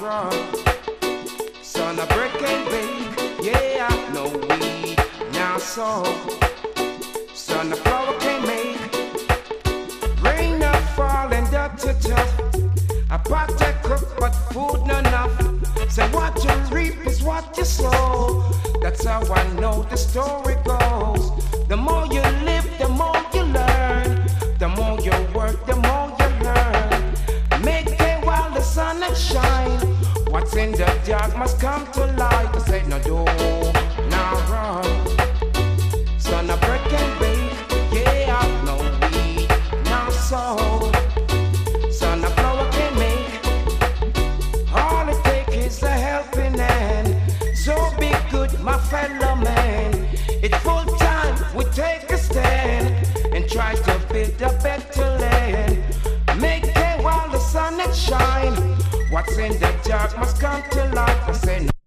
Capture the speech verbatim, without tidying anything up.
run. Son of break and bake, yeah, no weed, now so. Son of flour can make, rain not fall and dirt to tough. A pot to cook, but food not enough. Say what you reap is what you sow. That's how I know the story goes. The more you live, the more you learn. The more you work, the more you learn. Make hay while the sun is shine. What's in the dark must come to light. I say no do, now run. Son of break and bake, yeah, no weed, now sow. Son of flour can make. All it takes is a helping hand. So be good, my fellow man. It's full time, we take a stand and try to build a better land. Make hay while the sun it shine. What's in the dark must come to light. I say no.